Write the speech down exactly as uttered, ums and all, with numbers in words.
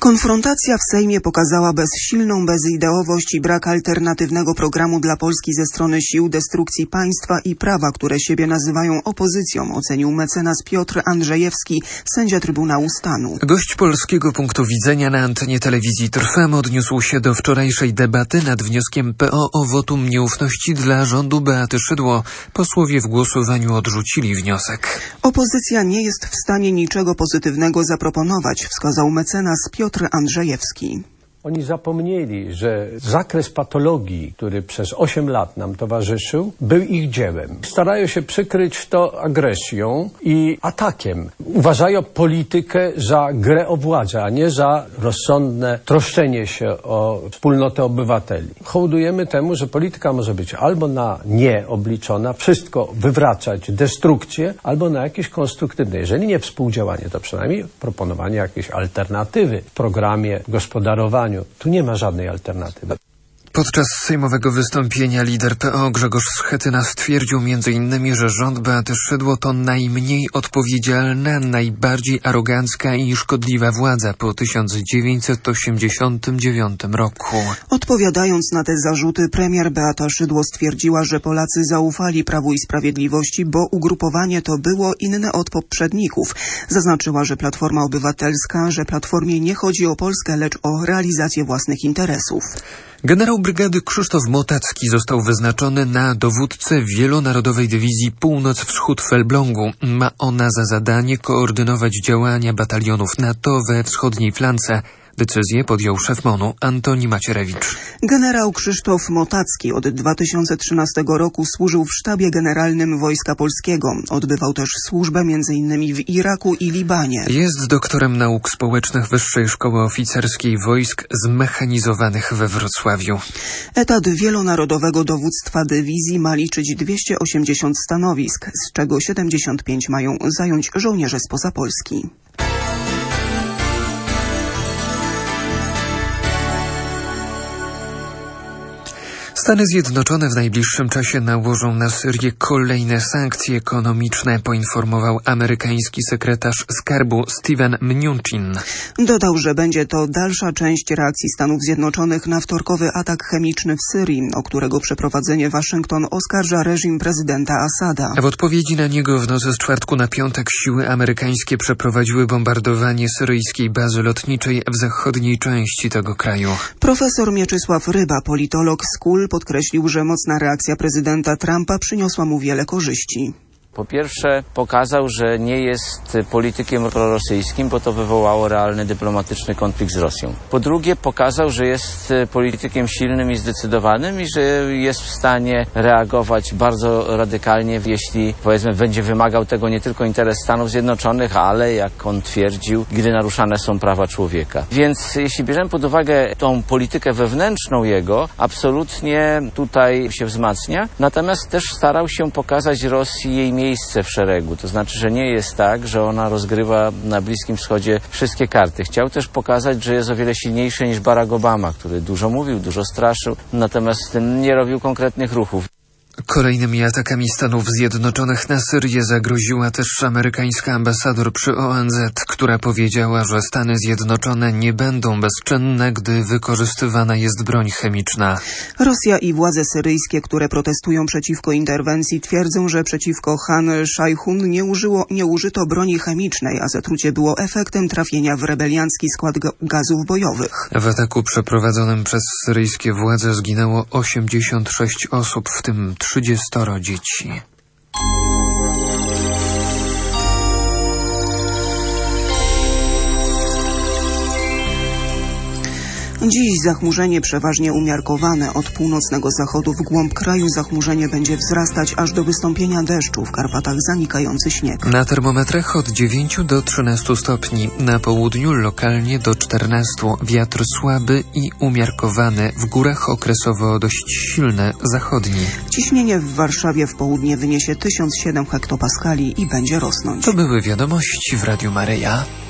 Konfrontacja w Sejmie pokazała bezsilną bezideowość i brak alternatywnego programu dla Polski ze strony sił destrukcji państwa i prawa, które siebie nazywają opozycją, ocenił mecenas Piotr Andrzejewski, sędzia Trybunału Stanu. Gość Polskiego Punktu Widzenia na antenie telewizji Trwam odniósł się do wczorajszej debaty nad wnioskiem P O o wotum nieufności dla rządu Beaty Szydło. Posłowie w głosowaniu odrzucili wniosek. Opozycja nie jest w stanie niczego pozytywnego zaproponować, wskazał mecenas Piotr Andrzejewski. Oni zapomnieli, że zakres patologii, który przez osiem lat nam towarzyszył, był ich dziełem. Starają się przykryć to agresją i atakiem. Uważają politykę za grę o władzę, a nie za rozsądne troszczenie się o wspólnotę obywateli. Hołdujemy temu, że polityka może być albo na nie obliczona, wszystko wywracać, destrukcję, albo na jakieś konstruktywne. Jeżeli nie współdziałanie, to przynajmniej proponowanie jakiejś alternatywy w programie gospodarowania. Tu nie ma żadnej alternatywy. Podczas sejmowego wystąpienia lider P O Grzegorz Schetyna stwierdził między innymi, że rząd Beaty Szydło to najmniej odpowiedzialna, najbardziej arogancka i szkodliwa władza po tysiąc dziewięćset osiemdziesiątym dziewiątym roku. Odpowiadając na te zarzuty, premier Beata Szydło stwierdziła, że Polacy zaufali Prawu i Sprawiedliwości, bo ugrupowanie to było inne od poprzedników. Zaznaczyła, że Platforma Obywatelska, że Platformie nie chodzi o Polskę, lecz o realizację własnych interesów. Generał brygady Krzysztof Motacki został wyznaczony na dowódcę wielonarodowej dywizji Północ-Wschód w Elblągu. Ma ona za zadanie koordynować działania batalionów NATO we wschodniej flance. Decyzję podjął szef M O N-u Antoni Macierewicz. Generał Krzysztof Motacki od dwa tysiące trzynastego roku służył w sztabie generalnym Wojska Polskiego. Odbywał też służbę między innymi w Iraku i Libanie. Jest doktorem nauk społecznych Wyższej Szkoły Oficerskiej Wojsk Zmechanizowanych we Wrocławiu. Etat wielonarodowego dowództwa dywizji ma liczyć dwieście osiemdziesiąt stanowisk, z czego siedemdziesiąt pięć mają zająć żołnierze spoza Polski. Stany Zjednoczone w najbliższym czasie nałożą na Syrię kolejne sankcje ekonomiczne, poinformował amerykański sekretarz skarbu Steven Mnuchin. Dodał, że będzie to dalsza część reakcji Stanów Zjednoczonych na wtorkowy atak chemiczny w Syrii, o którego przeprowadzenie Waszyngton oskarża reżim prezydenta Asada. W odpowiedzi na niego w nocy z czwartku na piątek siły amerykańskie przeprowadziły bombardowanie syryjskiej bazy lotniczej w zachodniej części tego kraju. Profesor Mieczysław Ryba, politolog z K U L, podkreślił, że mocna reakcja prezydenta Trumpa przyniosła mu wiele korzyści. Po pierwsze pokazał, że nie jest politykiem prorosyjskim, bo to wywołało realny dyplomatyczny konflikt z Rosją. Po drugie pokazał, że jest politykiem silnym i zdecydowanym i że jest w stanie reagować bardzo radykalnie, jeśli powiedzmy będzie wymagał tego nie tylko interes Stanów Zjednoczonych, ale jak on twierdził, gdy naruszane są prawa człowieka. Więc jeśli bierzemy pod uwagę tą politykę wewnętrzną jego, absolutnie tutaj się wzmacnia. Natomiast też starał się pokazać Rosji jej miejsce w szeregu. To znaczy, że nie jest tak, że ona rozgrywa na Bliskim Wschodzie wszystkie karty. Chciał też pokazać, że jest o wiele silniejszy niż Barack Obama, który dużo mówił, dużo straszył, natomiast nie robił konkretnych ruchów. Kolejnymi atakami Stanów Zjednoczonych na Syrię zagroziła też amerykańska ambasador przy O N Z, która powiedziała, że Stany Zjednoczone nie będą bezczynne, gdy wykorzystywana jest broń chemiczna. Rosja i władze syryjskie, które protestują przeciwko interwencji, twierdzą, że przeciwko Han Szajhun nie, użyło, nie użyto broni chemicznej, a zatrucie było efektem trafienia w rebeliancki skład gazów bojowych. W ataku przeprowadzonym przez syryjskie władze zginęło osiemdziesiąt sześć osób, w tym trzydziestoro dzieci. Dziś zachmurzenie przeważnie umiarkowane. Od północnego zachodu w głąb kraju zachmurzenie będzie wzrastać aż do wystąpienia deszczu. W Karpatach zanikający śnieg. Na termometrach od dziewięciu do trzynastu stopni. Na południu lokalnie do czternastu. Wiatr słaby i umiarkowany. W górach okresowo dość silny, zachodni. Ciśnienie w Warszawie w południe wyniesie tysiąc siedem hektopaskali i będzie rosnąć. To były wiadomości w Radiu Maryja.